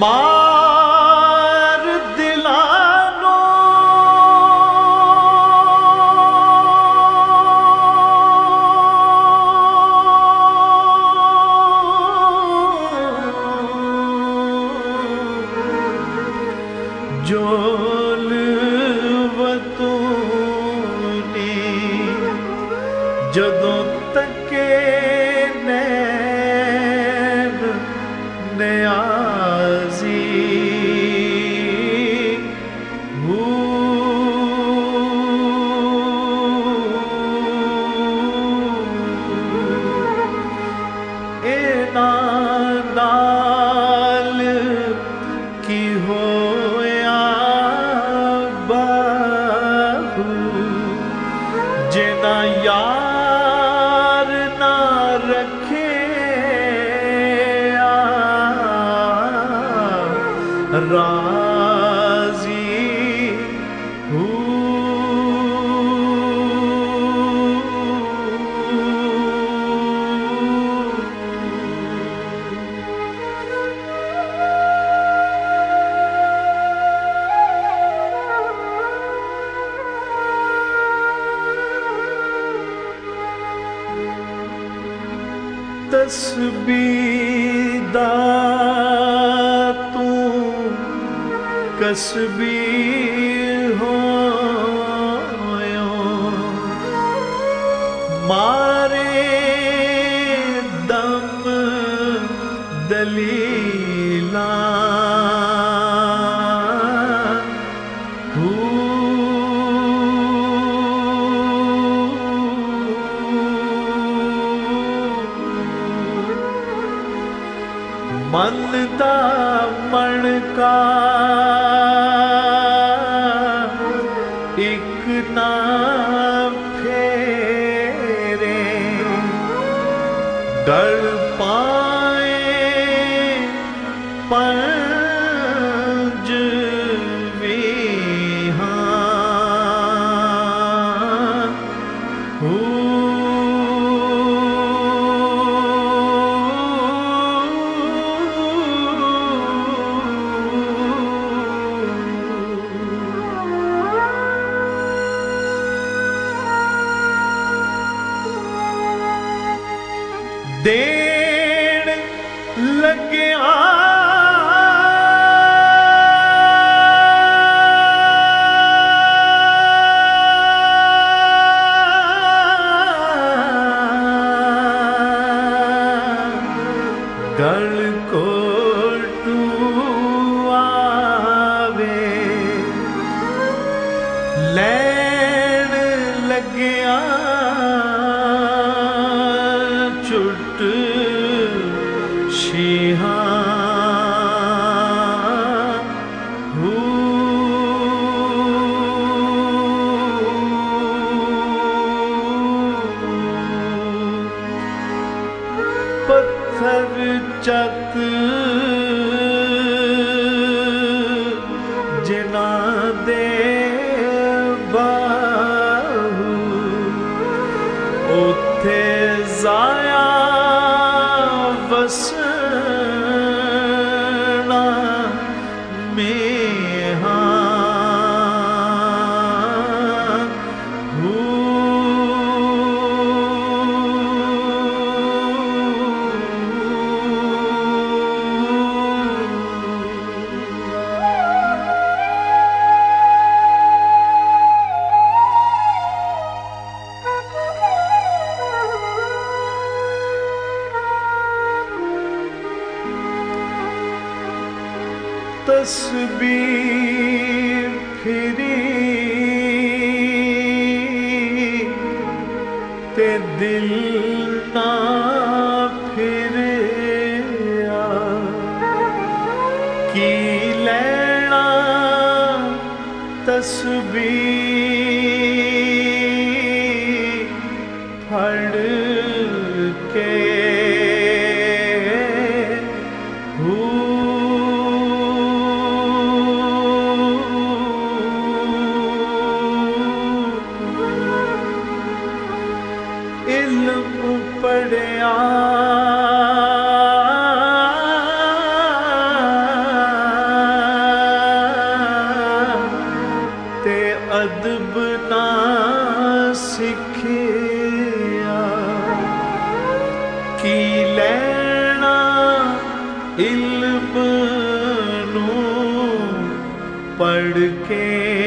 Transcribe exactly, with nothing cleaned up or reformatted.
मार दिलानो जोलवतूनी जदों तके नैन नियाज़ी हू इना नाल की होया बाहू जिना यार ना रखे राज़ी हूँ। तस्बीदा तू कसबी होयो मारे दम दलीला मन दा मणका एक ना फेरे गल पाए पंज विहान हूँ। देण लग्या गल कोटू आवे लैण लग्या चुट शिहा पत्थर चक जिना दे बाहू उथे जाया वसना मेहा तस्बीर फिरी ते दिल ना फिरिया की लेना तस्बीर फड़ के इल्म पढ़िया की लेना इल्म नू पढ़ के